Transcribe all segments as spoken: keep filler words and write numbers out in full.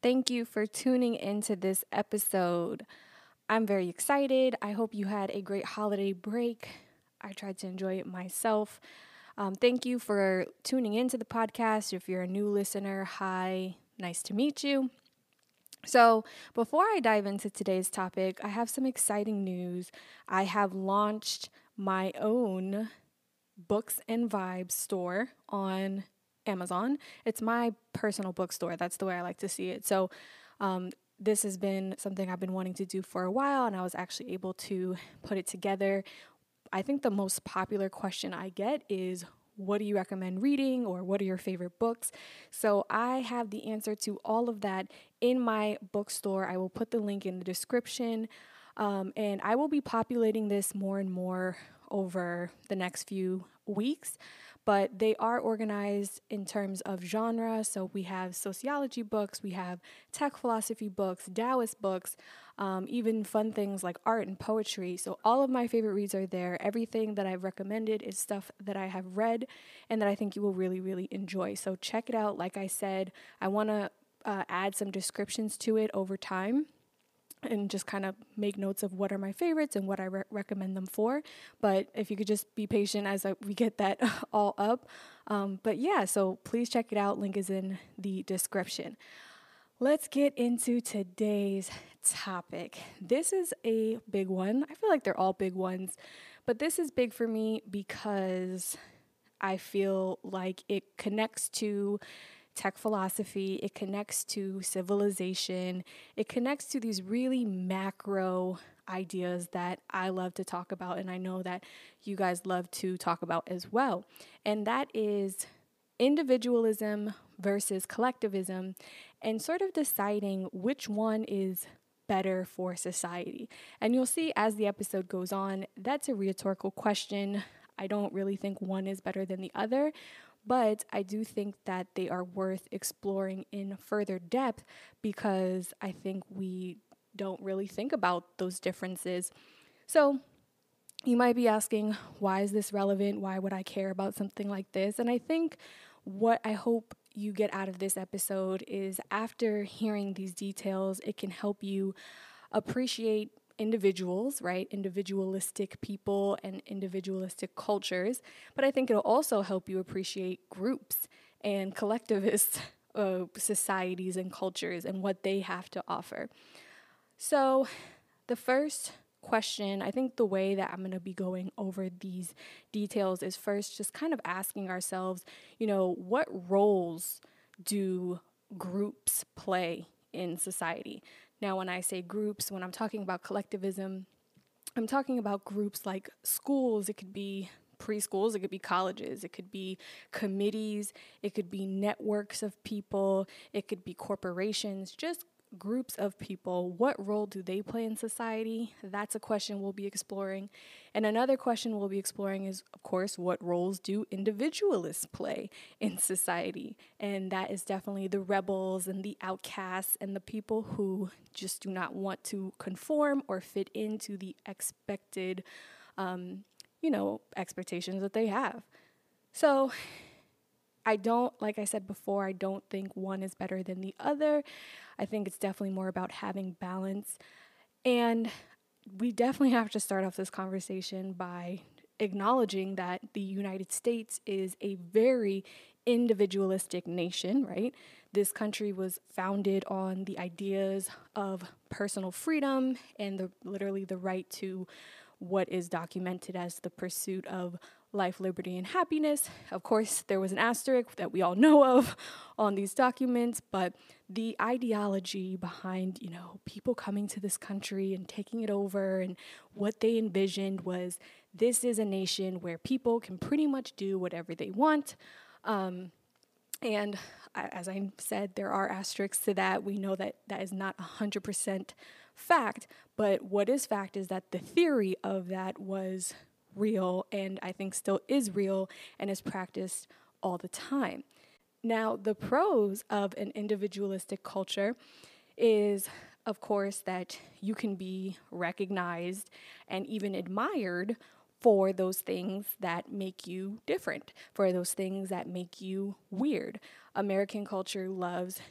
Thank you for tuning into this episode. I'm very excited. I hope you had a great holiday break. I tried to enjoy it myself. Um, thank you for tuning into the podcast. If you're a new listener, hi, nice to meet you. So, before I dive into today's topic, I have some exciting news. I have launched my own Books and Vibes store on Amazon. It's my personal bookstore. That's the way I like to see it. So, um, this has been something I've been wanting to do for a while, and I was actually able to put it together. I think the most popular question I get is, what do you recommend reading, or what are your favorite books? So I have the answer to all of that in my bookstore. I will put the link in the description, um, and I will be populating this more and more over the next few weeks. But they are organized in terms of genre. So we have sociology books, we have tech philosophy books, Taoist books, um, even fun things like art and poetry. So all of my favorite reads are there. Everything that I've recommended is stuff that I have read and that I think you will really, really enjoy. So check it out. Like I said, I want to uh, add some descriptions to it over time and just kind of make notes of what are my favorites and what I re- recommend them for. But if you could just be patient as I, we get that all up. Um, but yeah, so please check it out. Link is in the description. Let's get into today's topic. This is a big one. I feel like they're all big ones, but this is big for me because I feel like it connects to tech philosophy, it connects to civilization, it connects to these really macro ideas that I love to talk about, and I know that you guys love to talk about as well. And that is individualism versus collectivism, and sort of deciding which one is better for society. And you'll see as the episode goes on, that's a rhetorical question. I don't really think one is better than the other, but I do think that they are worth exploring in further depth because I think we don't really think about those differences. So you might be asking, why is this relevant? Why would I care about something like this? And I think what I hope you get out of this episode is, after hearing these details, it can help you appreciate individuals, right? Individualistic people and individualistic cultures. But I think it'll also help you appreciate groups and collectivist uh, societies and cultures and what they have to offer. So the first question, I think the way that I'm going to be going over these details is first just kind of asking ourselves, you know, what roles do groups play in society? Now, when I say groups, when I'm talking about collectivism, I'm talking about groups like schools. It could be preschools, it could be colleges, it could be committees, it could be networks of people, it could be corporations, just groups of people. What role do they play in society? That's a question we'll be exploring. And another question we'll be exploring is, of course, what roles do individualists play in society? And that is definitely the rebels and the outcasts and the people who just do not want to conform or fit into the expected, um, you know, expectations that they have. So I don't, like I said before, I don't think one is better than the other. I think it's definitely more about having balance. And we definitely have to start off this conversation by acknowledging that the United States is a very individualistic nation, right? This country was founded on the ideas of personal freedom and the literally the right to what is documented as the pursuit of life, liberty, and happiness. Of course, there was an asterisk that we all know of on these documents, but the ideology behind, you know, people coming to this country and taking it over, and what they envisioned was, this is a nation where people can pretty much do whatever they want. Um, and as I said, there are asterisks to that. We know that that is not one hundred percent fact, but what is fact is that the theory of that was real, and I think still is real, and is practiced all the time. Now, the pros of an individualistic culture is, of course, that you can be recognized and even admired for those things that make you different, for those things that make you weird. American culture loves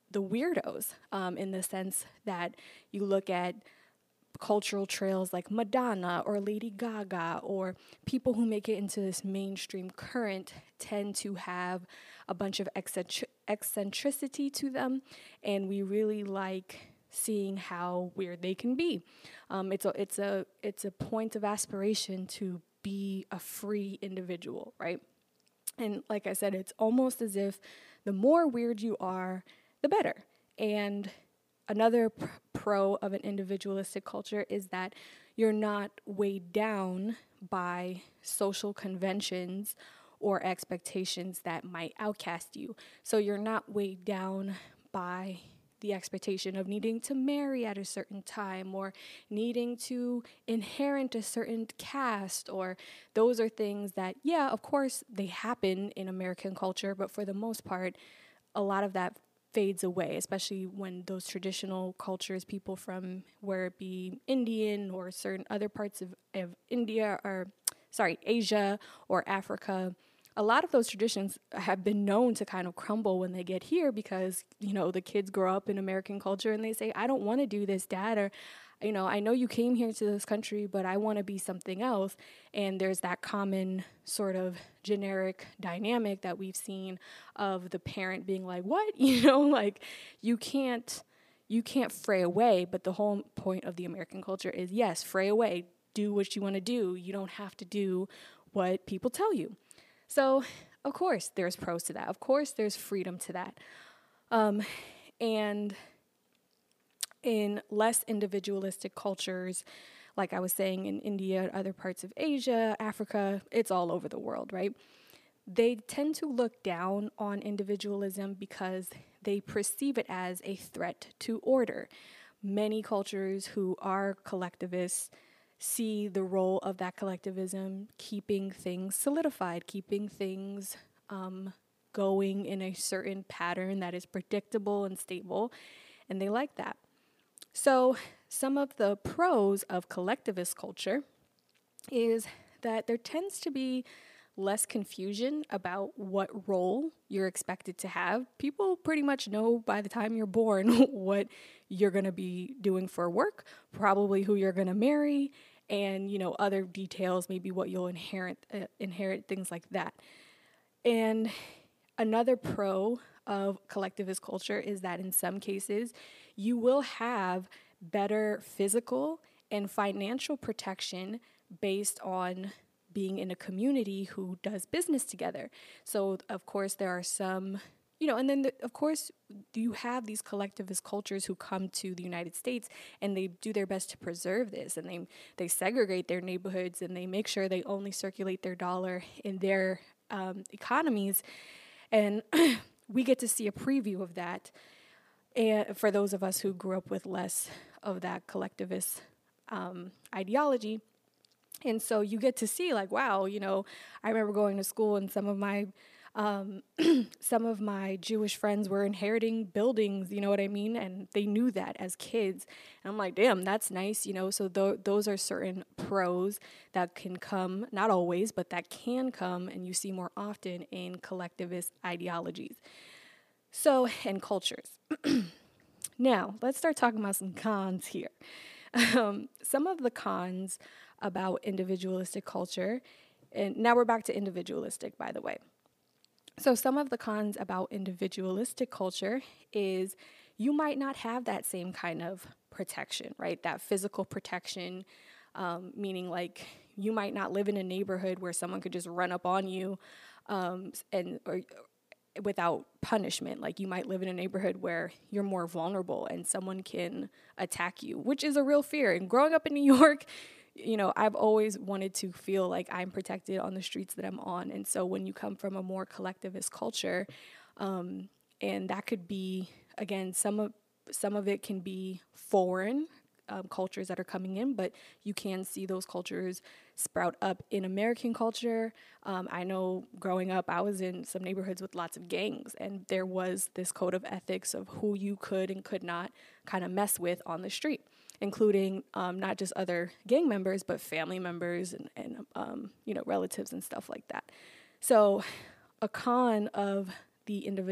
the weirdos, um, in the sense that you look at cultural trails like Madonna or Lady Gaga, or people who make it into this mainstream current tend to have a bunch of eccentric- eccentricity to them, and we really like seeing how weird they can be. Um, it's a it's a it's a point of aspiration to be a free individual, right? And like I said, it's almost as if the more weird you are, the better. And another pr- pro of an individualistic culture is that you're not weighed down by social conventions or expectations that might outcast you. So you're not weighed down by the expectation of needing to marry at a certain time or needing to inherit a certain caste, or those are things that, yeah, of course, they happen in American culture, but for the most part, a lot of that fades away, especially when those traditional cultures, people from where it be Indian or certain other parts of, of India or, sorry, Asia or Africa, a lot of those traditions have been known to kind of crumble when they get here because, you know, the kids grow up in American culture and they say, I don't want to do this, Dad, or, you know, I know you came here to this country, but I want to be something else. And there's that common sort of generic dynamic that we've seen of the parent being like, what? You know, like you can't, you can't fray away. But the whole point of the American culture is, yes, fray away, do what you want to do. You don't have to do what people tell you. So, of course, there's pros to that. Of course, there's freedom to that. Um, and in less individualistic cultures, like I was saying, in India, other parts of Asia, Africa, it's all over the world, right? They tend to look down on individualism because they perceive it as a threat to order. Many cultures who are collectivists see the role of that collectivism keeping things solidified, keeping things um, going in a certain pattern that is predictable and stable, and they like that. So some of the pros of collectivist culture is that there tends to be less confusion about what role you're expected to have. People pretty much know by the time you're born what you're going to be doing for work, probably who you're going to marry, and, you know, other details, maybe what you'll inherit, uh, inherit, things like that. And another pro of collectivist culture is that in some cases, you will have better physical and financial protection based on being in a community who does business together. So, of course, there are some, you know, and then, the, of course, you have these collectivist cultures who come to the United States and they do their best to preserve this, and they they segregate their neighborhoods and they make sure they only circulate their dollar in their um, economies. And we get to see a preview of that. And for those of us who grew up with less of that collectivist um, ideology. And so you get to see, like, wow, you know, I remember going to school and some of my um, some of my Jewish friends were inheriting buildings, you know what I mean? And they knew that as kids. And I'm like, damn, that's nice, you know? So th- those are certain pros that can come, not always, but that can come, and you see more often in collectivist ideologies. So, and cultures. Now, let's start talking about some cons here. Um, some of the cons about individualistic culture, and now we're back to individualistic, by the way. So some of the cons about individualistic culture is you might not have that same kind of protection, right? That physical protection, um, meaning like you might not live in a neighborhood where someone could just run up on you um, and or without punishment. Like you might live in a neighborhood where you're more vulnerable and someone can attack you, which is a real fear. And growing up in New York, you know, I've always wanted to feel like I'm protected on the streets that I'm on. And so when you come from a more collectivist culture, um, and that could be, again, some of some of it can be foreign um, cultures that are coming in, but you can see those cultures sprout up in American culture. Um, I know growing up, I was in some neighborhoods with lots of gangs, and there was this code of ethics of who you could and could not kind of mess with on the street, including um, not just other gang members, but family members and, and um, you know, relatives and stuff like that. So a con of the individual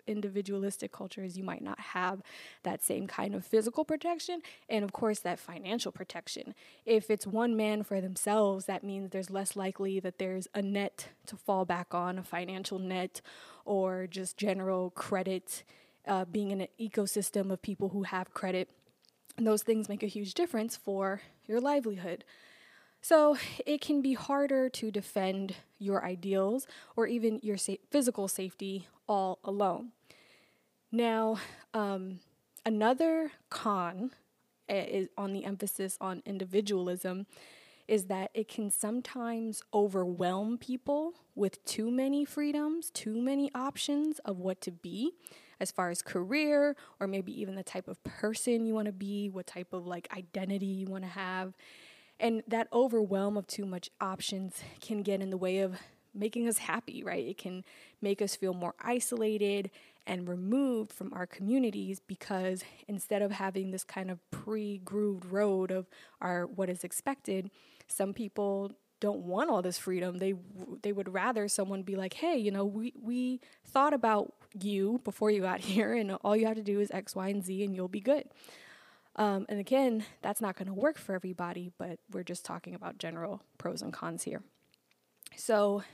individualistic cultures, you might not have that same kind of physical protection and, of course, that financial protection. If it's one man for themselves, that means there's less likely that there's a net to fall back on, a financial net, or just general credit, uh, being in an ecosystem of people who have credit. And those things make a huge difference for your livelihood. So it can be harder to defend your ideals or even your sa- physical safety all alone. Now, um, another con uh, is on the emphasis on individualism is that it can sometimes overwhelm people with too many freedoms, too many options of what to be as far as career, or maybe even the type of person you want to be, what type of like identity you want to have. And that overwhelm of too much options can get in the way of making us happy, right? It can make us feel more isolated and removed from our communities because instead of having this kind of pre-grooved road of our what is expected, some people don't want all this freedom. They they would rather someone be like, hey, you know, we, we thought about you before you got here, and all you have to do is X, Y, and Z, and you'll be good. Um, and again, that's not going to work for everybody, but we're just talking about general pros and cons here. So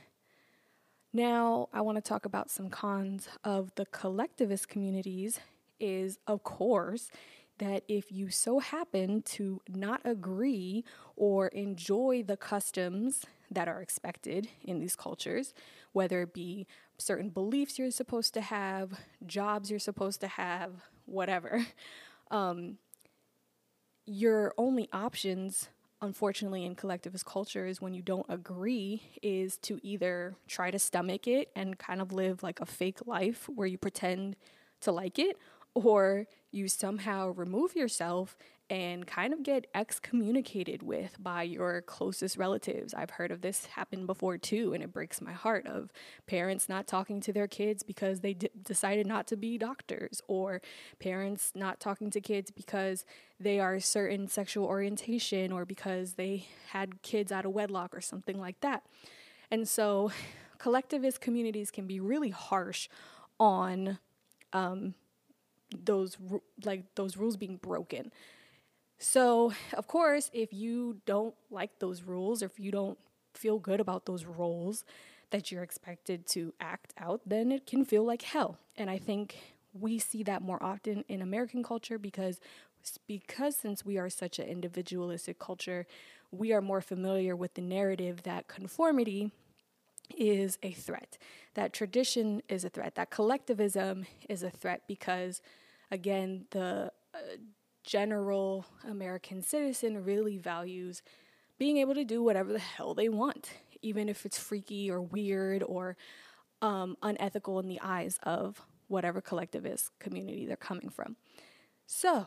now I want to talk about some cons of the collectivist communities is, of course, that if you so happen to not agree or enjoy the customs that are expected in these cultures, whether it be certain beliefs you're supposed to have, jobs you're supposed to have, whatever, um, your only options, unfortunately, in collectivist cultures, when you don't agree, is to either try to stomach it and kind of live like a fake life where you pretend to like it, or you somehow remove yourself and kind of get excommunicated with by your closest relatives. I've heard of this happen before too, and it breaks my heart, of parents not talking to their kids because they d- decided not to be doctors, or parents not talking to kids because they are a certain sexual orientation or because they had kids out of wedlock or something like that. And so collectivist communities can be really harsh on um, those like those rules being broken. So, of course, if you don't like those rules, or if you don't feel good about those roles that you're expected to act out, then it can feel like hell. And I think we see that more often in American culture because because since we are such an individualistic culture, we are more familiar with the narrative that conformity is a threat, that tradition is a threat, that collectivism is a threat because, again, the uh, general American citizen really values being able to do whatever the hell they want, even if it's freaky or weird or um, unethical in the eyes of whatever collectivist community they're coming from. So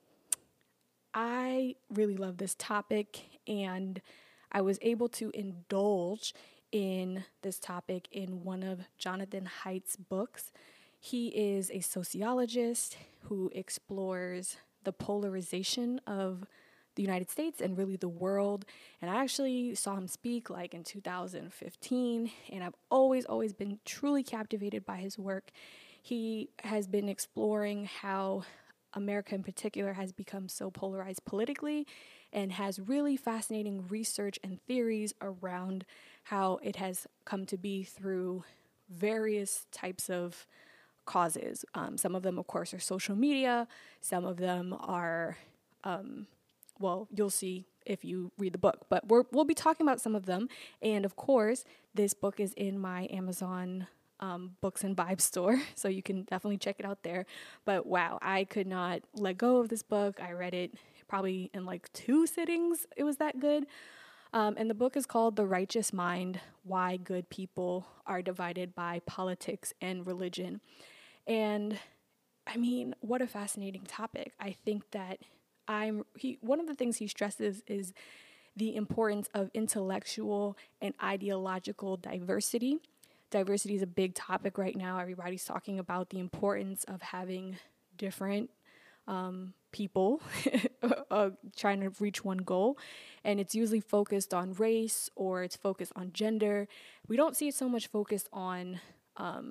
I really love this topic, and I was able to indulge in this topic in one of Jonathan Haidt's books. He is a sociologist who explores the polarization of the United States and really the world. And I actually saw him speak like in two thousand fifteen, and I've always, always been truly captivated by his work. He has been exploring how America in particular has become so polarized politically and has really fascinating research and theories around how it has come to be through various types of causes. Um, some of them, of course, are social media. Some of them are, um, well, you'll see if you read the book. But we're, we'll be talking about some of them. And, of course, this book is in my Amazon um, Books and Vibes store, so you can definitely check it out there. But, wow, I could not let go of this book. I read it probably in like two sittings. It was that good. Um, and the book is called The Righteous Mind: Why Good People Are Divided by Politics and Religion. And I mean, what a fascinating topic. I think that I'm he one of the things he stresses is the importance of intellectual and ideological diversity. Diversity is a big topic right now. Everybody's talking about the importance of having different um, people uh, trying to reach one goal. And it's usually focused on race or it's focused on gender. We don't see it so much focused on um,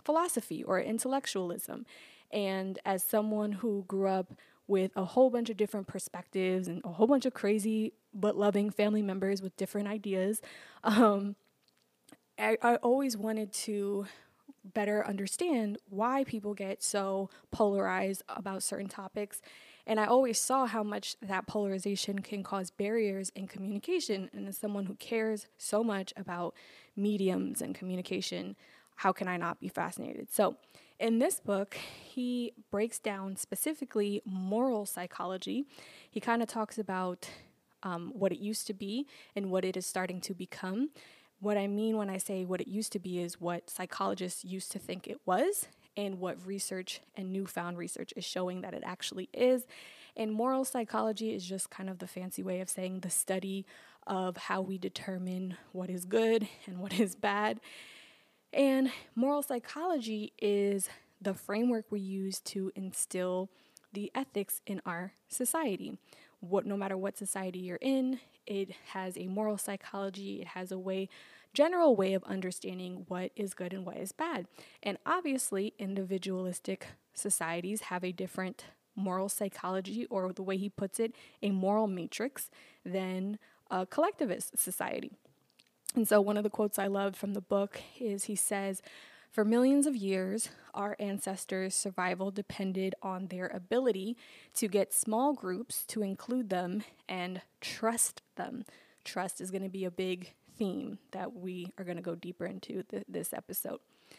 philosophy or intellectualism. And as someone who grew up with a whole bunch of different perspectives and a whole bunch of crazy but loving family members with different ideas, um, I, I always wanted to better understand why people get so polarized about certain topics. And I always saw how much that polarization can cause barriers in communication. And as someone who cares so much about mediums and communication, how can I not be fascinated? So in this book, he breaks down specifically moral psychology. He kind of talks about um, what it used to be and what it is starting to become. What I mean when I say what it used to be is what psychologists used to think it was and what research and newfound research is showing that it actually is. And moral psychology is just kind of the fancy way of saying the study of how we determine what is good and what is bad. And moral psychology is the framework we use to instill the ethics in our society. What, no matter what society you're in, it has a moral psychology. It has a way, general way of understanding what is good and what is bad. And obviously, individualistic societies have a different moral psychology, or the way he puts it, a moral matrix, than a collectivist society. And so one of the quotes I loved from the book is he says, "For millions of years, our ancestors' survival depended on their ability to get small groups to include them and trust them." Trust is going to be a big theme that we are going to go deeper into th- this episode.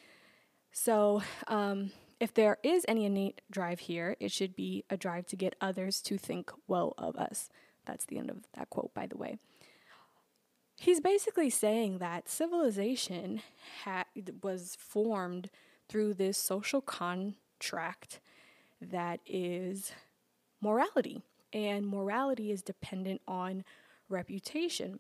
So um, if there is any innate drive here, it should be a drive to get others to think well of us. That's the end of that quote, by the way. He's basically saying that civilization ha- was formed through this social contract that is morality. And morality is dependent on reputation.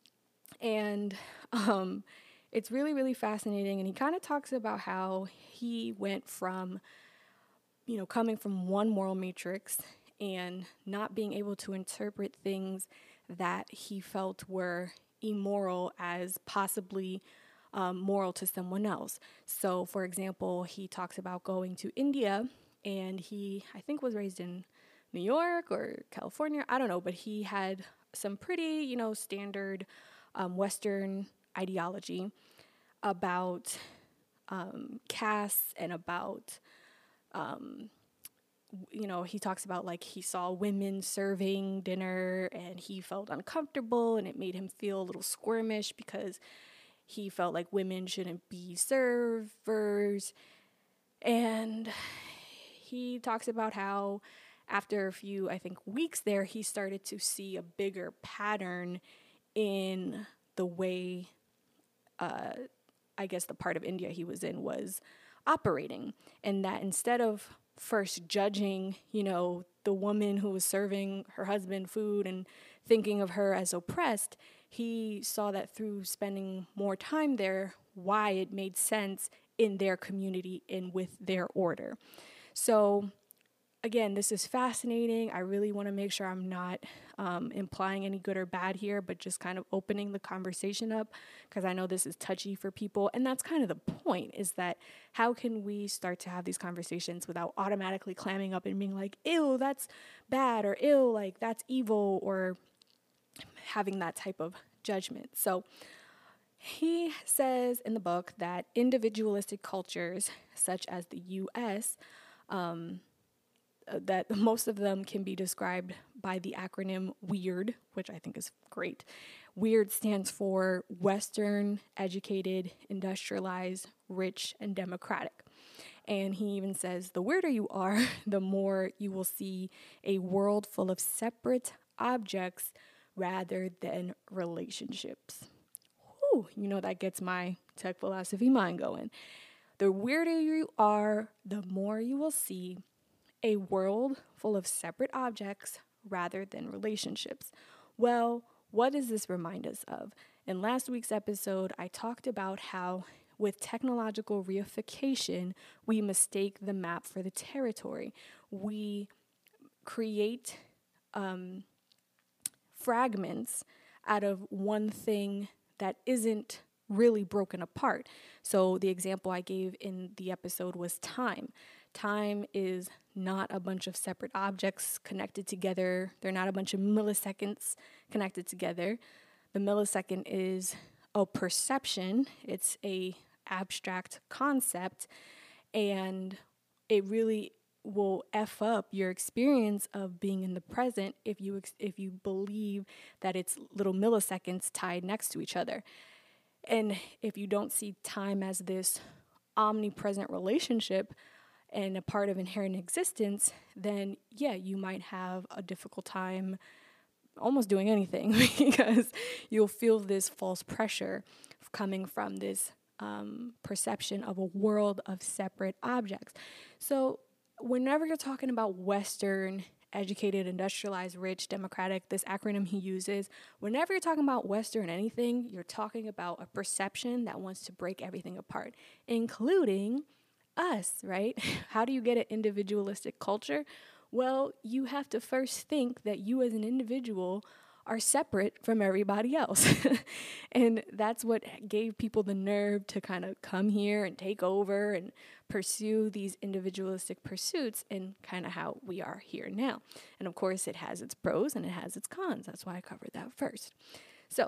And um, it's really, really fascinating. And he kind of talks about how he went from, you know, coming from one moral matrix and not being able to interpret things that he felt were immoral as possibly um, moral to someone else. So, for example, he talks about going to India, and he, I think, was raised in New York or California. I don't know, but he had some pretty, you know, standard um, Western ideology about um, castes and about um, you know, he talks about like he saw women serving dinner and he felt uncomfortable and it made him feel a little squirmish because he felt like women shouldn't be servers. And he talks about how after a few, I think, weeks there, he started to see a bigger pattern in the way, uh, I guess the part of India he was in was operating. And that instead of first judging, you know, the woman who was serving her husband food and thinking of her as oppressed, he saw that through spending more time there, why it made sense in their community and with their order. So again, this is fascinating. I really want to make sure I'm not um, implying any good or bad here, but just kind of opening the conversation up, because I know this is touchy for people. And that's kind of the point, is that how can we start to have these conversations without automatically clamming up and being like, ew, that's bad, or ew, like that's evil, or having that type of judgment. So he says in the book that individualistic cultures, such as the U S, um, that most of them can be described by the acronym WEIRD, which I think is great. WEIRD stands for Western, Educated, Industrialized, Rich, and Democratic. And he even says, the weirder you are, the more you will see a world full of separate objects rather than relationships. Whew, you know, that gets my tech philosophy mind going. The weirder you are, the more you will see a world full of separate objects rather than relationships. Well, what does this remind us of? In last week's episode, I talked about how with technological reification, we mistake the map for the territory. We create um, fragments out of one thing that isn't really broken apart. So the example I gave in the episode was time. Time is not a bunch of separate objects connected together. They're not a bunch of milliseconds connected together. The millisecond is a perception. It's a abstract concept, and it really will F up your experience of being in the present if you ex- if you believe that it's little milliseconds tied next to each other. And if you don't see time as this omnipresent relationship and a part of inherent existence, then yeah, you might have a difficult time almost doing anything because you'll feel this false pressure coming from this um, perception of a world of separate objects. So whenever you're talking about Western, educated, industrialized, rich, democratic, this acronym he uses, whenever you're talking about Western anything, you're talking about a perception that wants to break everything apart, including us, right? How do you get an individualistic culture? Well, you have to first think that you as an individual are separate from everybody else. And that's what gave people the nerve to kind of come here and take over and pursue these individualistic pursuits, and kind of how we are here now. And of course, it has its pros and it has its cons. That's why I covered that first. So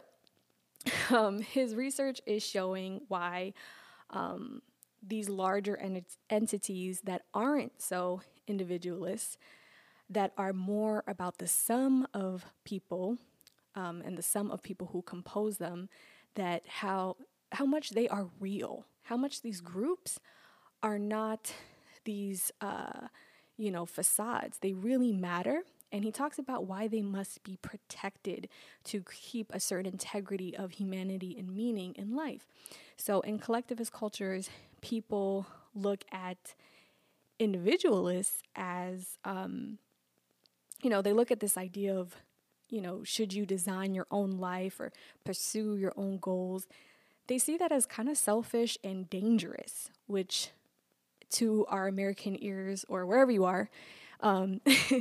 um, his research is showing why um, these larger ent- entities that aren't so individualist, that are more about the sum of people um, and the sum of people who compose them, that how how much they are real, how much these groups are not these, uh, you know, facades. They really matter. And he talks about why they must be protected to keep a certain integrity of humanity and meaning in life. So in collectivist cultures, people look at individualists as, um, you know, they look at this idea of, you know, should you design your own life or pursue your own goals? They see that as kind of selfish and dangerous, which to our American ears or wherever you are, um,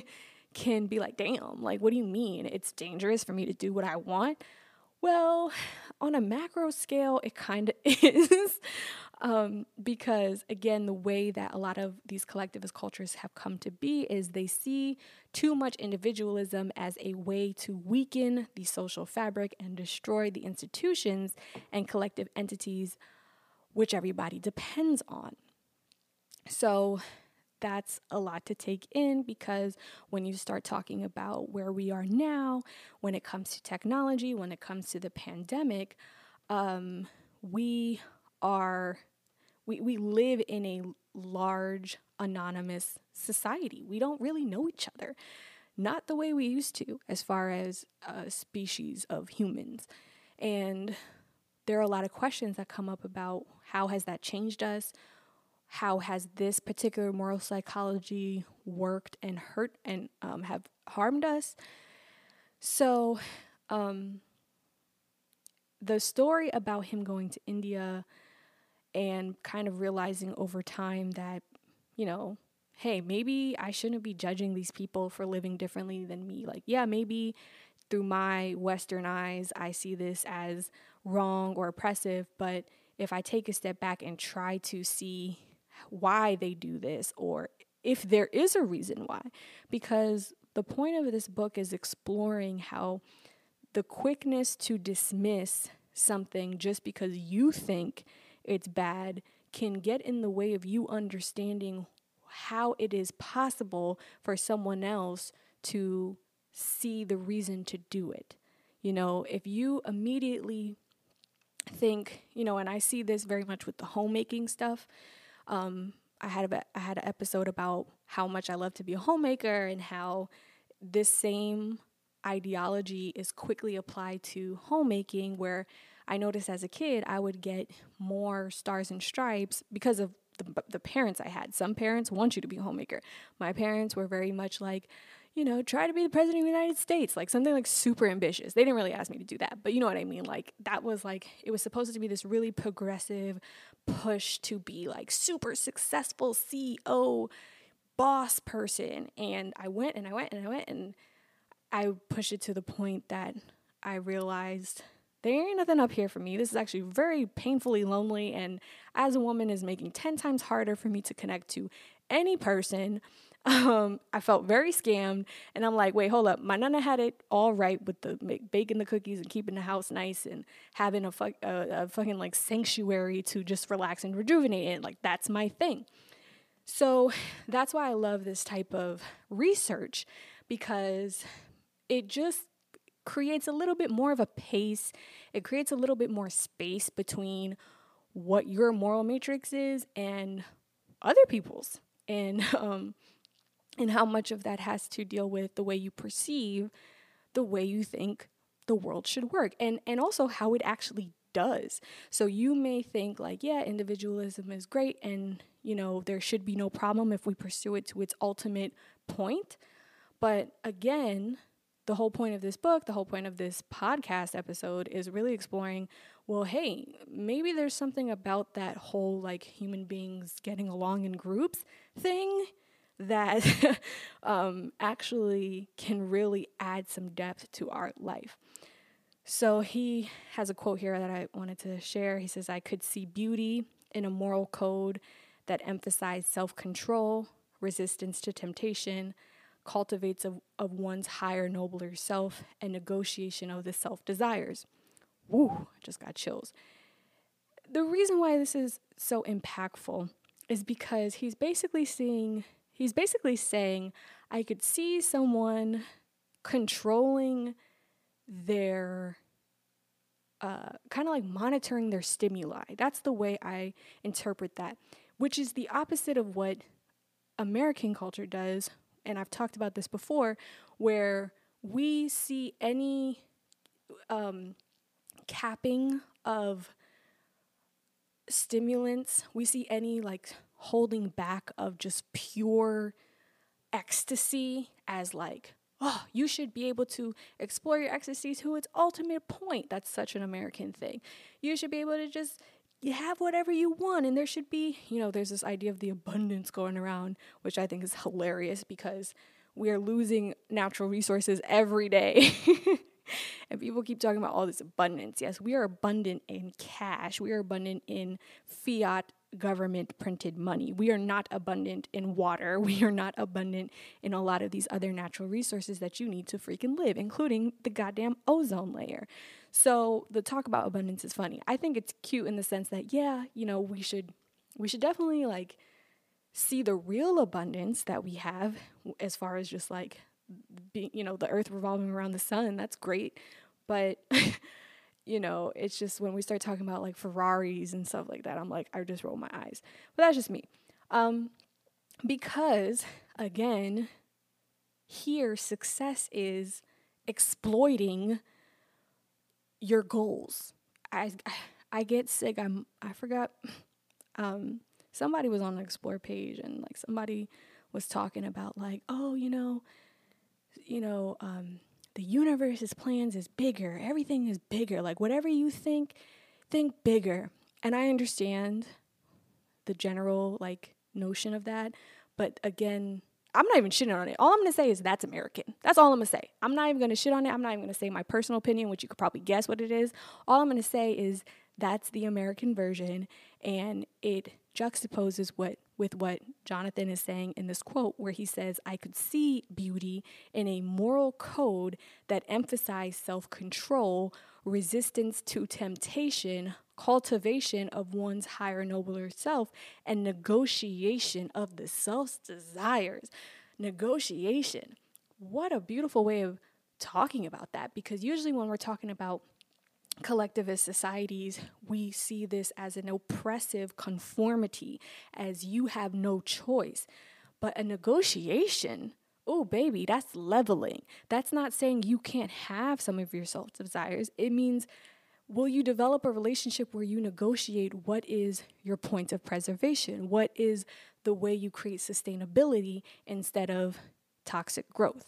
can be like, damn, like, what do you mean? It's dangerous for me to do what I want? Well, on a macro scale, it kind of is. Um, because again, the way that a lot of these collectivist cultures have come to be is they see too much individualism as a way to weaken the social fabric and destroy the institutions and collective entities which everybody depends on. So that's a lot to take in, because when you start talking about where we are now, when it comes to technology, when it comes to the pandemic, um, we are, we, we live in a large anonymous society. We don't really know each other, not the way we used to as far as a species of humans. And there are a lot of questions that come up about how has that changed us? How has this particular moral psychology worked and hurt and um, have harmed us? So um, the story about him going to India and kind of realizing over time that, you know, hey, maybe I shouldn't be judging these people for living differently than me. Like, yeah, maybe through my Western eyes, I see this as wrong or oppressive. But if I take a step back and try to see why they do this, or if there is a reason why, because the point of this book is exploring how the quickness to dismiss something just because you think it's bad can get in the way of you understanding how it is possible for someone else to see the reason to do it. You know, if you immediately think, you know, and I see this very much with the homemaking stuff. Um, I had a, I had an episode about how much I love to be a homemaker and how this same ideology is quickly applied to homemaking, where I noticed as a kid I would get more stars and stripes because of the, the parents I had. Some parents want you to be a homemaker. My parents were very much like, you know, try to be the president of the United States, like something like super ambitious. They didn't really ask me to do that, but you know what I mean? Like that was like, it was supposed to be this really progressive push to be like super successful C E O boss person. And I went and I went and I went and I pushed it to the point that I realized there ain't nothing up here for me. This is actually very painfully lonely. And as a woman, is making ten times harder for me to connect to any person. Um, I felt very scammed. And I'm like, wait, hold up. My nana had it all right with the baking the cookies and keeping the house nice and having a, fuck, uh, a fucking like sanctuary to just relax and rejuvenate in. Like, that's my thing. So that's why I love this type of research, because it just creates a little bit more of a pace. It creates a little bit more space between what your moral matrix is and other people's, and um, and how much of that has to deal with the way you perceive, the way you think the world should work, and and also how it actually does. So you may think like, yeah, individualism is great, and you know there should be no problem if we pursue it to its ultimate point. But again, the whole point of this book, the whole point of this podcast episode is really exploring, well, hey, maybe there's something about that whole like human beings getting along in groups thing that um, actually can really add some depth to our life. So he has a quote here that I wanted to share. He says, I could see beauty in a moral code that emphasized self-control, resistance to temptation, cultivates of, of one's higher, nobler self, and negotiation of the self-desires. Woo, I just got chills. The reason why this is so impactful is because he's basically seeing, he's basically saying, I could see someone controlling their, uh, kind of like monitoring their stimuli. That's the way I interpret that, which is the opposite of what American culture does. And I've talked about this before, where we see any um, capping of stimulants, we see any like holding back of just pure ecstasy as like, oh, you should be able to explore your ecstasy to its ultimate point. That's such an American thing. You should be able to just you have whatever you want, and there should be, you know, there's this idea of the abundance going around, which I think is hilarious because we are losing natural resources every day. And people keep talking about all this abundance. Yes, we are abundant in cash. We are abundant in fiat government printed money. We are not abundant in water. We are not abundant in a lot of these other natural resources that you need to freaking live, including the goddamn ozone layer. So the talk about abundance is funny. I think it's cute in the sense that, yeah, you know, we should we should definitely like see the real abundance that we have as far as just like being, you know, the earth revolving around the sun. That's great. But you know, it's just when we start talking about like Ferraris and stuff like that, I'm like, I just roll my eyes. But that's just me. Um, because, again, here success is exploiting your goals. I I get sick. I'm I forgot. Um, somebody was on the Explore page and like somebody was talking about like, oh, you know, you know, um. the universe's plans is bigger. Everything is bigger. Like whatever you think, think bigger. And I understand the general like notion of that. But again, I'm not even shitting on it. All I'm going to say is that's American. That's all I'm going to say. I'm not even going to shit on it. I'm not even going to say my personal opinion, which you could probably guess what it is. All I'm going to say is that's the American version. And it juxtaposes what with what Jonathan is saying in this quote, where he says, I could see beauty in a moral code that emphasized self-control, resistance to temptation, cultivation of one's higher, nobler self, and negotiation of the self's desires. Negotiation. What a beautiful way of talking about that, because usually when we're talking about collectivist societies, we see this as an oppressive conformity, as you have no choice. But a negotiation, oh baby, that's leveling. That's not saying you can't have some of your self-desires. It means, will you develop a relationship where you negotiate what is your point of preservation? What is the way you create sustainability instead of toxic growth?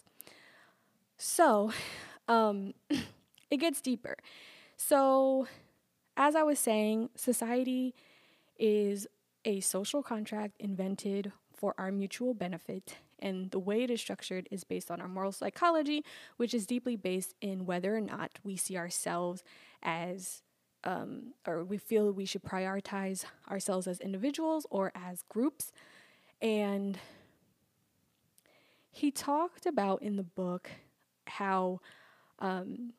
So, um, it gets deeper. So, as I was saying, society is a social contract invented for our mutual benefit. And the way it is structured is based on our moral psychology, which is deeply based in whether or not we see ourselves as, um, or we feel we should prioritize ourselves as individuals or as groups. And he talked about in the book how um,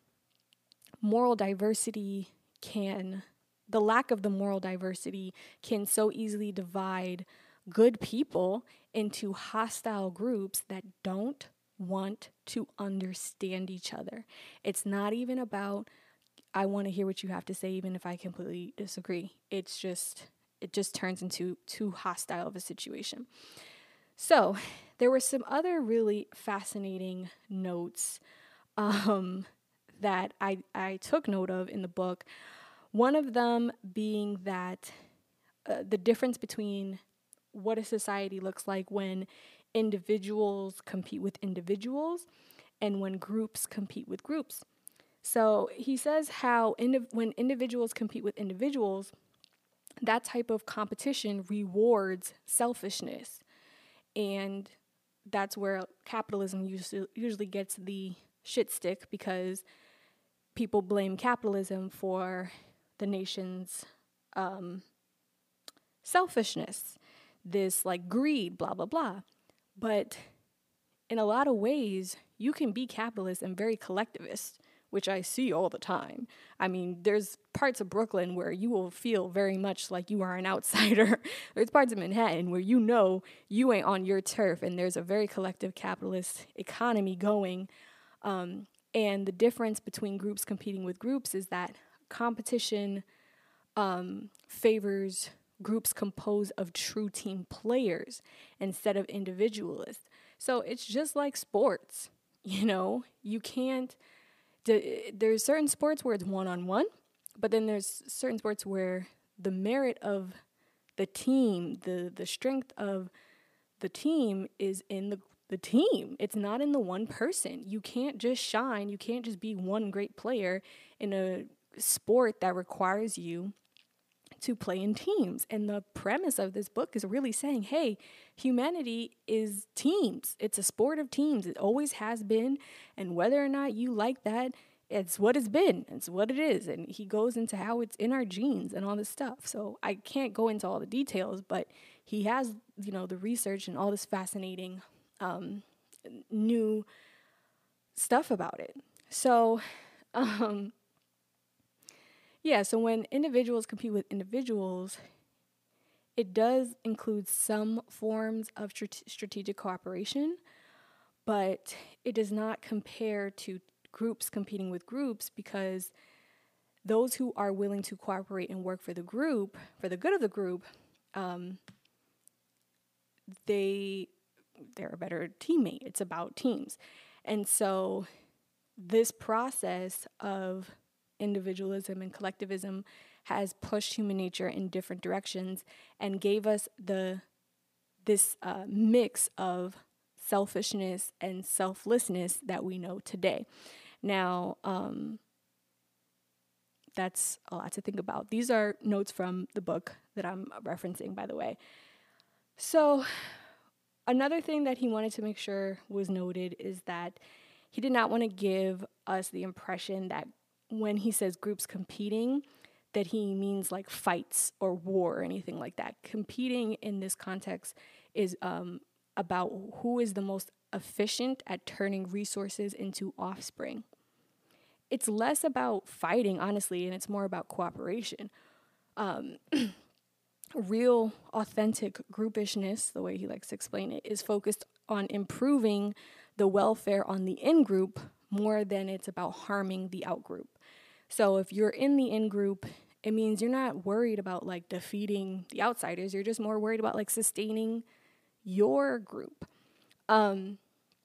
moral diversity can, the lack of the moral diversity can so easily divide good people into hostile groups that don't want to understand each other. It's not even about, I want to hear what you have to say, even if I completely disagree. It's just, it just turns into too hostile of a situation. So there were some other really fascinating notes um, that I, I took note of in the book. One of them being that uh, the difference between what a society looks like when individuals compete with individuals and when groups compete with groups. So he says how indiv- when individuals compete with individuals, that type of competition rewards selfishness. And that's where capitalism usually, usually gets the shit stick, because people blame capitalism for the nation's um, selfishness, this like greed, blah, blah, blah. But in a lot of ways, you can be capitalist and very collectivist, which I see all the time. I mean, there's parts of Brooklyn where you will feel very much like you are an outsider. There's parts of Manhattan where you know you ain't on your turf, and there's a very collective capitalist economy going. Um, and the difference between groups competing with groups is that competition um, favors groups composed of true team players instead of individualists. So it's just like sports, you know, you can't, d- there's certain sports where it's one-on-one, but then there's certain sports where the merit of the team, the, the strength of the team is in the, the team. It's not in the one person. You can't just shine. You can't just be one great player in a sport that requires you to play in teams. And the premise of this book is really saying, hey, humanity is teams. It's a sport of teams. It always has been. And whether or not you like that, it's what it's been. It's what it is. And he goes into how it's in our genes and all this stuff. So I can't go into all the details, but he has, you know, the research and all this fascinating um, new stuff about it. So, um, Yeah, so when individuals compete with individuals, it does include some forms of strate- strategic cooperation, but it does not compare to groups competing with groups, because those who are willing to cooperate and work for the group, for the good of the group, um, they, they're a better teammate. It's about teams. And so this process of individualism and collectivism has pushed human nature in different directions and gave us the this uh, mix of selfishness and selflessness that we know today. Now, um, that's a lot to think about. These are notes from the book that I'm referencing, by the way. So another thing that he wanted to make sure was noted is that he did not want to give us the impression that when he says groups competing, that he means like fights or war or anything like that. Competing in this context is um, about who is the most efficient at turning resources into offspring. It's less about fighting, honestly, and it's more about cooperation. Um, real, authentic groupishness, the way he likes to explain it, is focused on improving the welfare on the in-group more than it's about harming the out-group. So if you're in the in-group, it means you're not worried about like defeating the outsiders. You're just more worried about like sustaining your group. Um,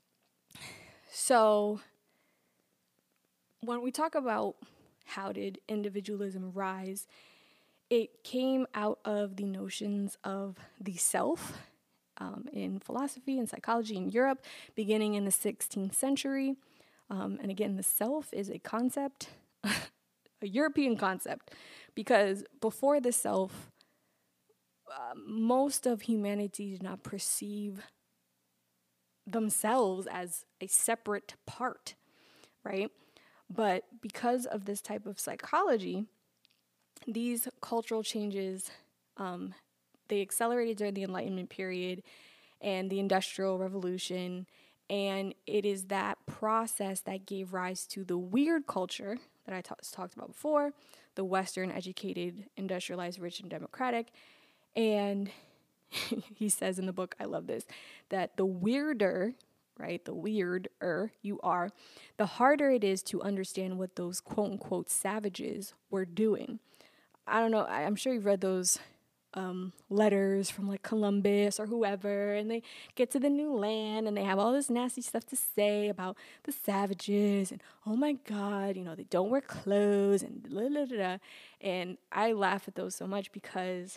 so when we talk about how did individualism rise, it came out of the notions of the self um, in philosophy and psychology in Europe, beginning in the sixteenth century. Um, and again, the self is a concept, a European concept, because before the self, uh, most of humanity did not perceive themselves as a separate part, right? But because of this type of psychology, these cultural changes, um, they accelerated during the Enlightenment period and the Industrial Revolution. And it is that process that gave rise to the weird culture that I t- talked about before, the Western, educated, industrialized, rich, and democratic. And he says in the book, I love this, that the weirder, right, the weirder you are, the harder it is to understand what those quote unquote savages were doing. I don't know, I, I'm sure you've read those um, letters from like Columbus or whoever, and they get to the new land and they have all this nasty stuff to say about the savages and oh my God, you know, they don't wear clothes and blah, blah, blah, blah. And I laugh at those so much because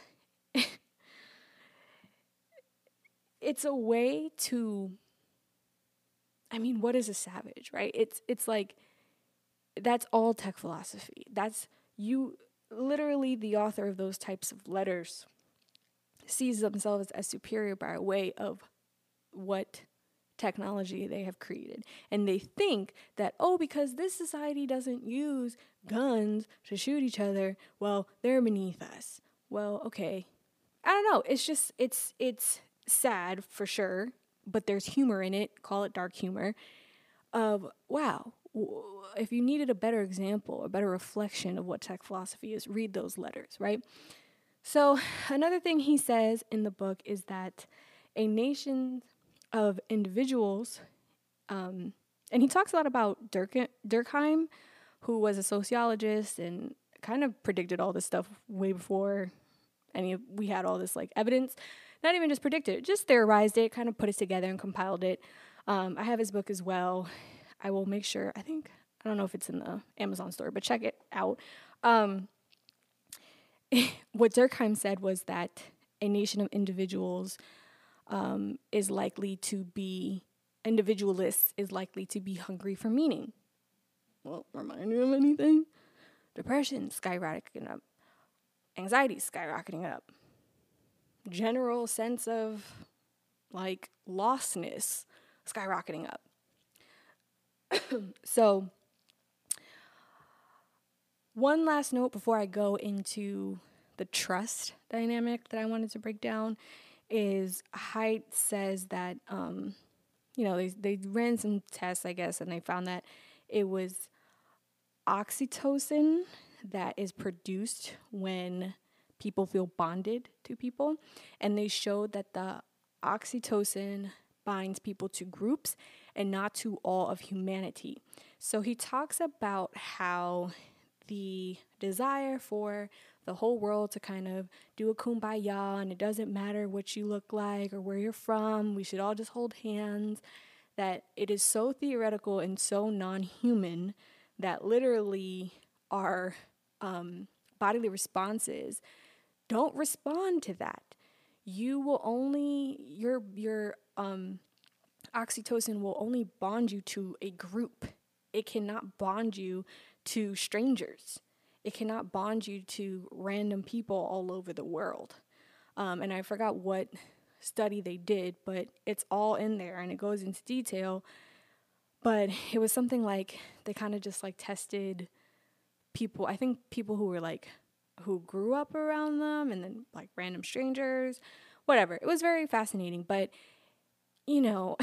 it's a way to, I mean, what is a savage, right? It's it's like, that's all tech philosophy. That's you, literally the author of those types of letters sees themselves as superior by way of what technology they have created. And they think that, oh, because this society doesn't use guns to shoot each other, well, they're beneath us. Well, okay. I don't know. It's just, it's, it's sad for sure, but there's humor in it. Call it dark humor of, wow, if you needed a better example, a better reflection of what tech philosophy is, read those letters, right? So another thing he says in the book is that a nation of individuals, um, and he talks a lot about Durk- Durkheim, who was a sociologist and kind of predicted all this stuff way before any of, we had all this like evidence. Not even just predicted it, just theorized it, kind of put it together and compiled it. Um, I have his book as well. I will make sure, I think, I don't know if it's in the Amazon store, but check it out. Um, what Durkheim said was that a nation of individuals um, is likely to be, individualists is likely to be hungry for meaning. Well, remind you of anything? Depression skyrocketing up. Anxiety skyrocketing up. General sense of like lostness skyrocketing up. So, one last note before I go into the trust dynamic that I wanted to break down is Haidt says that, um, you know, they, they ran some tests, I guess, and they found that it was oxytocin that is produced when people feel bonded to people. And they showed that the oxytocin binds people to groups and not to all of humanity. So he talks about how the desire for the whole world to kind of do a kumbaya, and it doesn't matter what you look like or where you're from, we should all just hold hands, that it is so theoretical and so non-human that literally our um, bodily responses don't respond to that. You will only, your, your um, oxytocin will only bond you to a group. It cannot bond you to strangers. It cannot bond you to random people all over the world. Um, and I forgot what study they did, but it's all in there and it goes into detail. But it was something like they kind of just like tested people, I think people who were like, who grew up around them and then like random strangers, whatever. It was very fascinating. But, you know,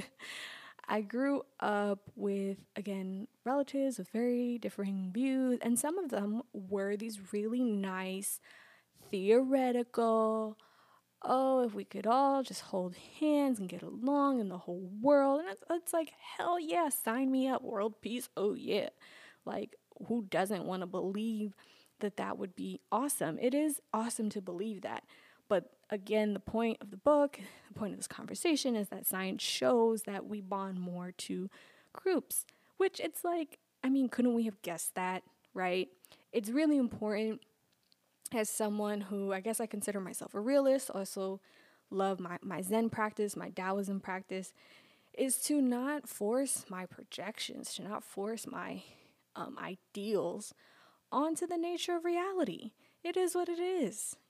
I grew up with, again, relatives with very differing views, and some of them were these really nice, theoretical, oh, if we could all just hold hands and get along in the whole world. And it's, it's like, hell yeah, sign me up, world peace, oh yeah. Like, who doesn't want to believe that that would be awesome? It is awesome to believe that. But again, the point of the book, the point of this conversation is that science shows that we bond more to groups, which it's like, I mean, couldn't we have guessed that, right? It's really important as someone who, I guess I consider myself a realist, also love my, my Zen practice, my Taoism practice, is to not force my projections, to not force my um, ideals onto the nature of reality. It is what it is.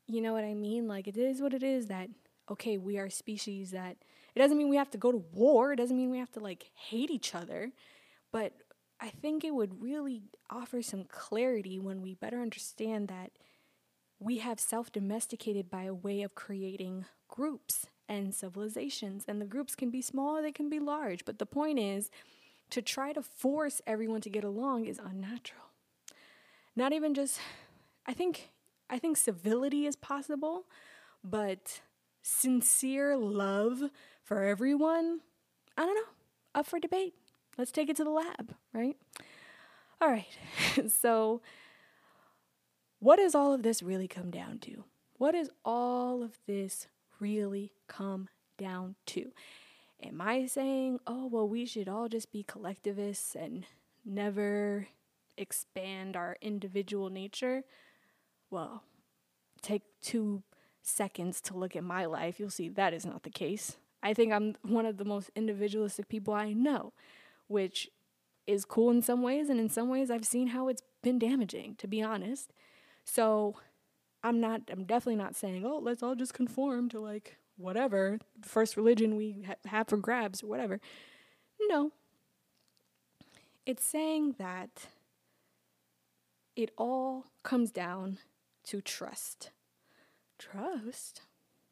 You know what I mean? Like, it is what it is that, okay, we are a species that, it doesn't mean we have to go to war. It doesn't mean we have to, like, hate each other. But I think it would really offer some clarity when we better understand that we have self-domesticated by a way of creating groups and civilizations. And the groups can be small, they can be large. But the point is, to try to force everyone to get along is unnatural. Not even just, I think, I think civility is possible, but sincere love for everyone, I don't know, up for debate. Let's take it to the lab, right? All right, so what does all of this really come down to? What does all of this really come down to? Am I saying, oh, well, we should all just be collectivists and never expand our individual nature? Well, take two seconds to look at my life. You'll see that is not the case. I think I'm one of the most individualistic people I know, which is cool in some ways, and in some ways I've seen how it's been damaging, to be honest. So I'm not, I'm definitely not saying, oh, let's all just conform to like whatever, first religion we ha- have for grabs or whatever. No. It's saying that it all comes down to trust. Trust?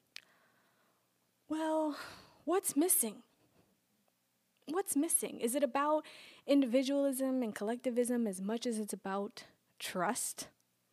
Well, what's missing? What's missing? Is it about individualism and collectivism as much as it's about trust?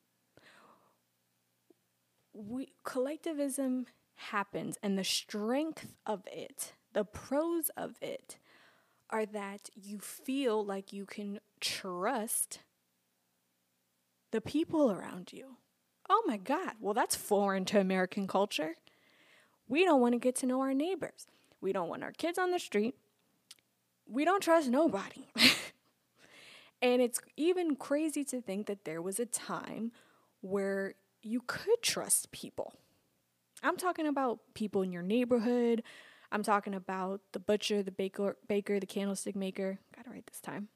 We, collectivism happens, and the strength of it, the pros of it, are that you feel like you can trust the people around you. Oh my God, well, that's foreign to American culture. We don't want to get to know our neighbors. We don't want our kids on the street. We don't trust nobody. And it's even crazy to think that there was a time where you could trust people. I'm talking about people in your neighborhood. I'm talking about the butcher, the baker, baker, the candlestick maker. Gotta write this time.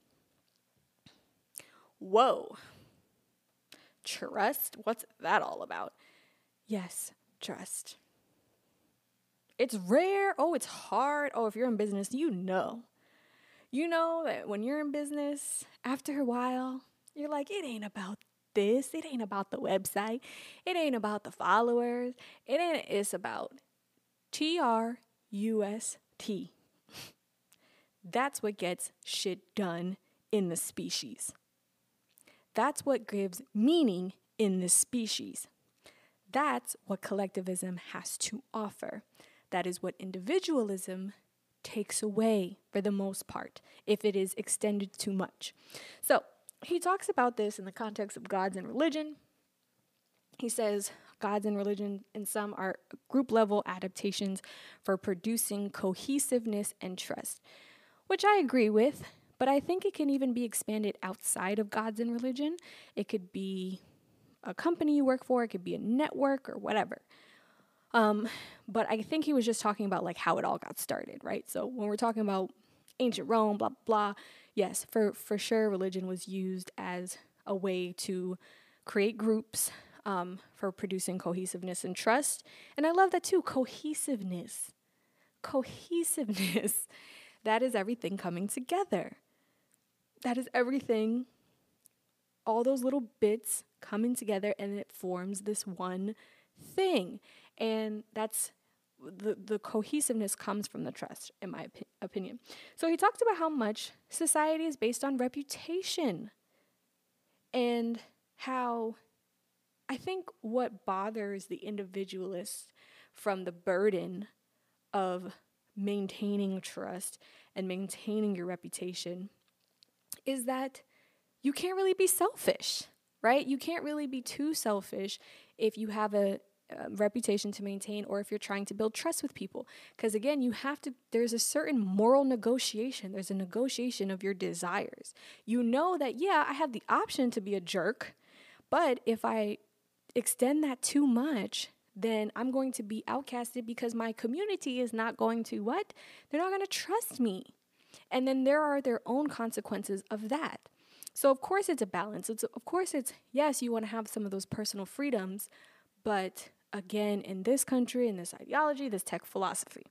Whoa. Trust? What's that all about? Yes, trust. It's rare. Oh, it's hard. Oh, if you're in business, you know. You know that when you're in business, after a while, you're like, it ain't about this. It ain't about the website. It ain't about the followers. It ain't, it's about T R U S T. That's what gets shit done in the species. That's what gives meaning in this species. That's what collectivism has to offer. That is what individualism takes away for the most part, if it is extended too much. So he talks about this in the context of gods and religion. He says gods and religion in some are group level adaptations for producing cohesiveness and trust, which I agree with. But I think it can even be expanded outside of gods and religion. It could be a company you work for. It could be a network or whatever. Um, but I think he was just talking about like how it all got started, right? So when we're talking about ancient Rome, blah, blah, yes, for, for sure, religion was used as a way to create groups um, for producing cohesiveness and trust. And I love that too, cohesiveness. Cohesiveness. That is everything coming together. That is everything, all those little bits coming together, and it forms this one thing. And that's the, the cohesiveness comes from the trust, in my opi- opinion. So he talked about how much society is based on reputation, and how I think what bothers the individualist from the burden of maintaining trust and maintaining your reputation is that you can't really be selfish, right? You can't really be too selfish if you have a, a reputation to maintain, or if you're trying to build trust with people. Because again, you have to, there's a certain moral negotiation. There's a negotiation of your desires. You know that, yeah, I have the option to be a jerk, but if I extend that too much, then I'm going to be outcasted because my community is not going to what? They're not going to trust me. And then there are their own consequences of that. So of course it's a balance. It's of course it's, yes, you want to have some of those personal freedoms, But again, in this country, in this ideology, this tech philosophy,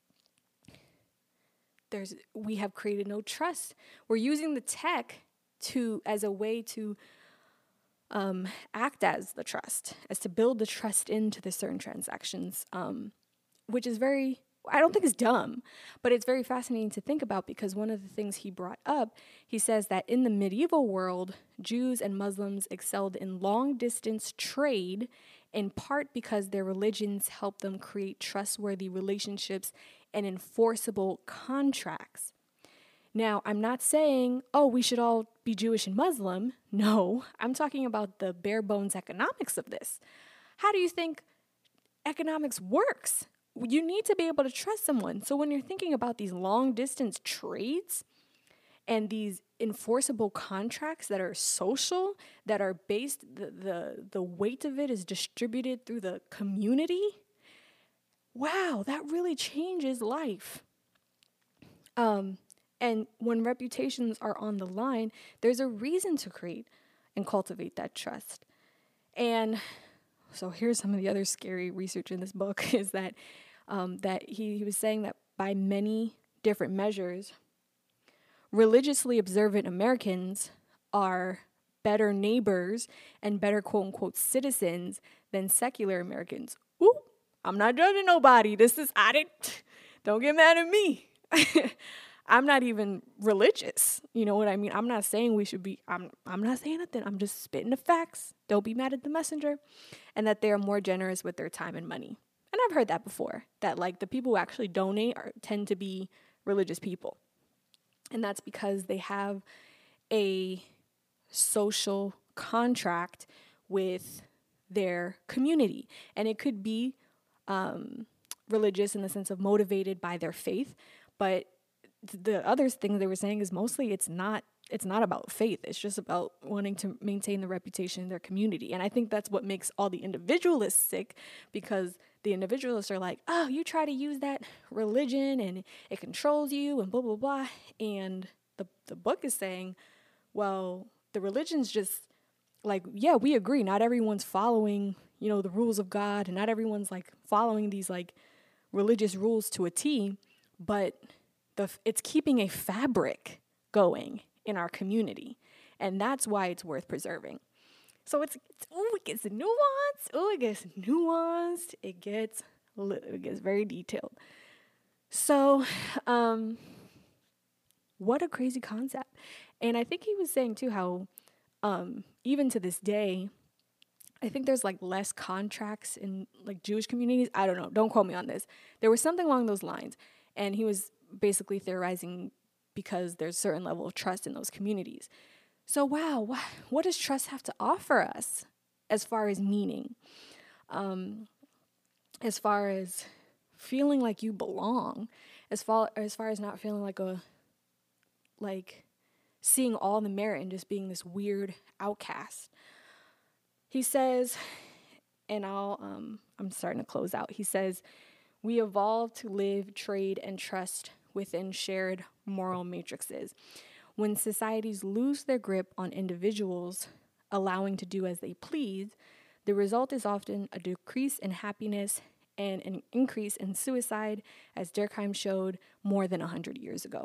there's we have created no trust. We're using the tech to as a way to um, act as the trust, as to build the trust into the certain transactions, um, which is very, I don't think it's dumb, but it's very fascinating to think about, because one of the things he brought up, he says that in the medieval world, Jews and Muslims excelled in long distance trade, in part because their religions helped them create trustworthy relationships and enforceable contracts. Now, I'm not saying, oh, we should all be Jewish and Muslim. No, I'm talking about the bare bones economics of this. How do you think economics works? You need to be able to trust someone. So when you're thinking about these long distance trades and these enforceable contracts that are social, that are based, the, the, the weight of it is distributed through the community, wow, that really changes life. Um, and when reputations are on the line, there's a reason to create and cultivate that trust. And so here's some of the other scary research in this book is that um, that he, he was saying that by many different measures, religiously observant Americans are better neighbors and better quote unquote citizens than secular Americans. Ooh, I'm not judging nobody. This is, I didn't, don't get mad at me. I'm not even religious. You know what I mean? I'm not saying we should be, I'm I'm not saying nothing. I'm just spitting the facts. Don't be mad at the messenger. And that they are more generous with their time and money. And I've heard that before, that like the people who actually donate are tend to be religious people. And that's because they have a social contract with their community. And it could be um, religious in the sense of motivated by their faith, but the other thing they were saying is mostly it's not it's not about faith. It's just about wanting to maintain the reputation in their community. And I think that's what makes all the individualists sick, because the individualists are like, oh, you try to use that religion and it controls you and blah, blah, blah. And the, the book is saying, well, the religion's just like, yeah, we agree. Not everyone's following, you know, the rules of God, and not everyone's like following these like religious rules to a T, but The, it's keeping a fabric going in our community, and that's why it's worth preserving. So it's, it's oh, it gets nuanced. Oh, it gets nuanced. It gets it gets very detailed. So, um, what a crazy concept. And I think he was saying too how, um, even to this day, I think there's like less contracts in like Jewish communities. I don't know. Don't quote me on this. There was something along those lines, and he was basically theorizing because there's a certain level of trust in those communities. So, wow, what does trust have to offer us as far as meaning? Um, as far as feeling like you belong, as far as far as not feeling like a, like seeing all the merit and just being this weird outcast. He says, and I'll, um, I'm starting to close out. He says, we evolved to live, trade, and trust within shared moral matrices. When societies lose their grip on individuals, allowing to do as they please, the result is often a decrease in happiness and an increase in suicide, as Durkheim showed more than one hundred years ago.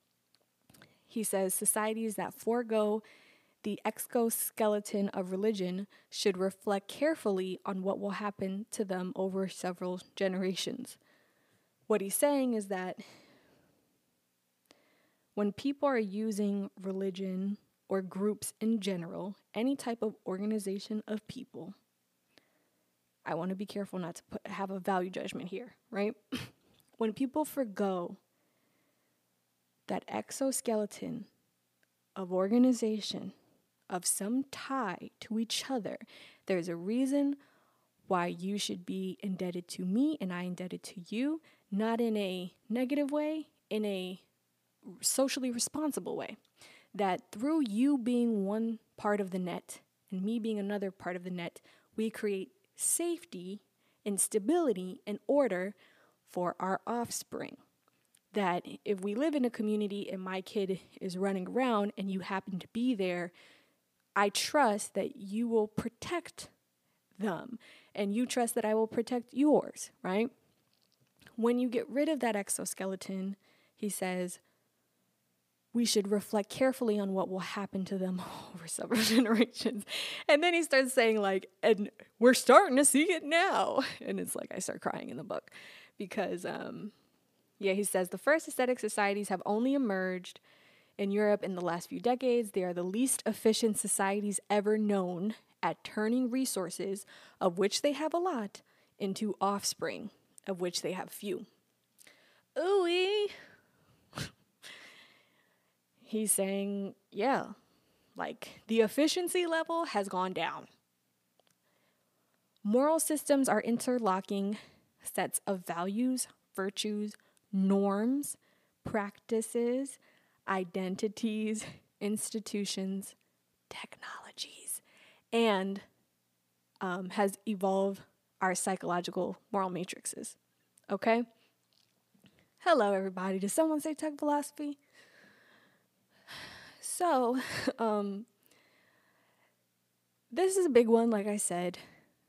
He says societies that forego the exoskeleton of religion should reflect carefully on what will happen to them over several generations. What he's saying is that when people are using religion or groups in general, any type of organization of people, I want to be careful not to put, have a value judgment here, right? When people forgo that exoskeleton of organization, of some tie to each other, there's a reason why you should be indebted to me and I indebted to you, not in a negative way, in a socially responsible way. That through you being one part of the net and me being another part of the net, we create safety and stability and order for our offspring. That if we live in a community and my kid is running around and you happen to be there, I trust that you will protect them, and you trust that I will protect yours, right? When you get rid of that exoskeleton, he says, we should reflect carefully on what will happen to them over several generations. And then he starts saying like, and we're starting to see it now. And it's like, I start crying in the book because, um, yeah, he says the first aesthetic societies have only emerged in Europe in the last few decades. They are the least efficient societies ever known at turning resources, of which they have a lot, into offspring, of which they have few. Ooh-wee. He's saying, yeah, like the efficiency level has gone down. Moral systems are interlocking sets of values, virtues, norms, practices, identities, institutions, technologies, and um, has evolved our psychological moral matrices. Okay? Hello, everybody. Did someone say tech philosophy? So, um, this is a big one, like I said.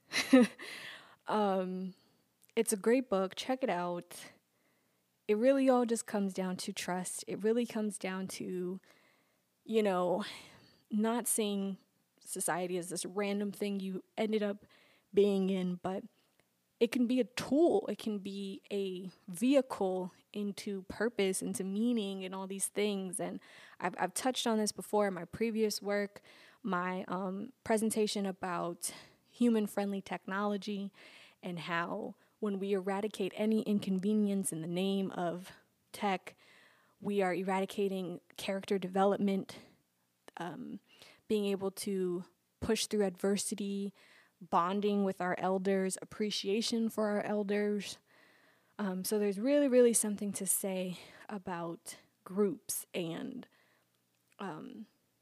um, it's a great book. Check it out. It really all just comes down to trust. It really comes down to, you know, not seeing society as this random thing you ended up being in, but it can be a tool. It can be a vehicle into purpose, into meaning, and all these things. And I've I've touched on this before in my previous work, my um, presentation about human-friendly technology, and how when we eradicate any inconvenience in the name of tech, we are eradicating character development, um, being able to push through adversity, bonding with our elders, appreciation for our elders. Um, so there's really, really something to say about groups and um,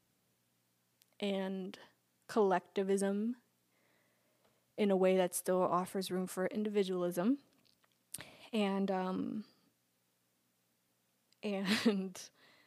and collectivism in a way that still offers room for individualism. And um, and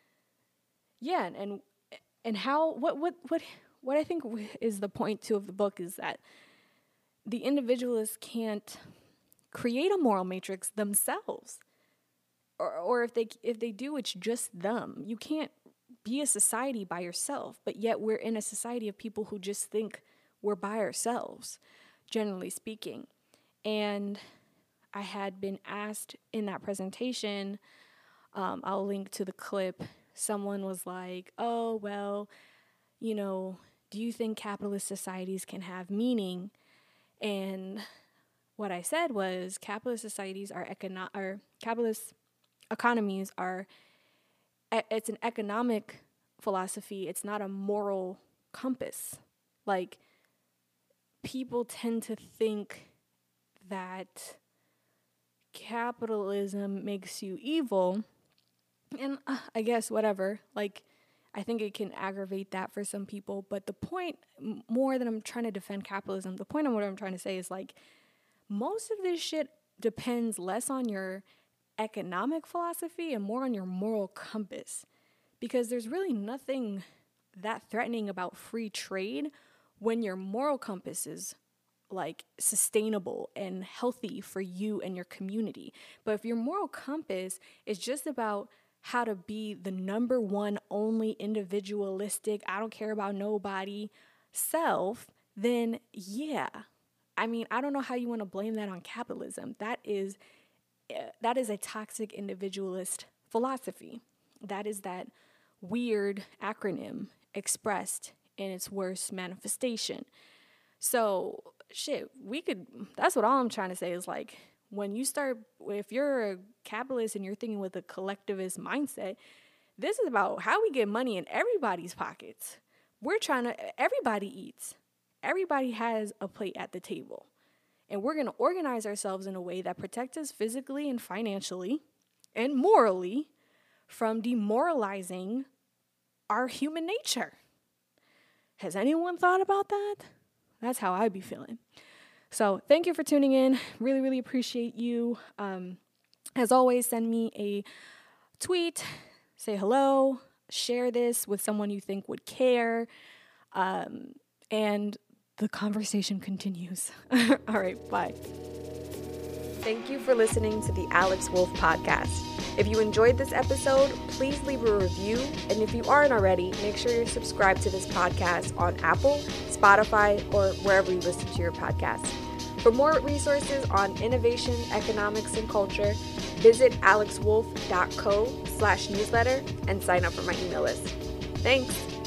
yeah, and, and and how what what what what I think is the point too of the book is that the individualists can't create a moral matrix themselves, or or if they if they do, it's just them. You can't be a society by yourself, but yet we're in a society of people who just think we're by ourselves, generally speaking. And I had been asked in that presentation, um, I'll link to the clip, someone was like, oh, well, you know, do you think capitalist societies can have meaning? And what I said was capitalist societies are econo- or capitalist economies are, it's an economic philosophy. It's not a moral compass. Like, people tend to think that capitalism makes you evil. And uh, I guess whatever, like, I think it can aggravate that for some people. But the point, m- more than I'm trying to defend capitalism, the point of what I'm trying to say is, like, most of this shit depends less on your economic philosophy and more on your moral compass. Because there's really nothing that threatening about free trade when your moral compass is, like, sustainable and healthy for you and your community. But if your moral compass is just about how to be the number one only individualistic, I don't care about nobody self, then yeah. I mean, I don't know how you want to blame that on capitalism. That is uh, that is a toxic individualist philosophy. That is that weird acronym expressed in its worst manifestation. So, shit, we could, that's what all I'm trying to say is, like, when you start, if you're a capitalist and you're thinking with a collectivist mindset, this is about how we get money in everybody's pockets. We're trying to, everybody eats. Everybody has a plate at the table. And we're going to organize ourselves in a way that protects us physically and financially and morally from demoralizing our human nature. Has anyone thought about that? That's how I be feeling. So thank you for tuning in. Really, really appreciate you. Um, as always, send me a tweet, say hello, share this with someone you think would care. Um, and the conversation continues. All right, bye. Thank you for listening to the Alex Wolf Podcast. If you enjoyed this episode, please leave a review. And if you aren't already, make sure you're subscribed to this podcast on Apple, Spotify, or wherever you listen to your podcasts. For more resources on innovation, economics, and culture, visit alexwolf dot co slash newsletter and sign up for my email list. Thanks.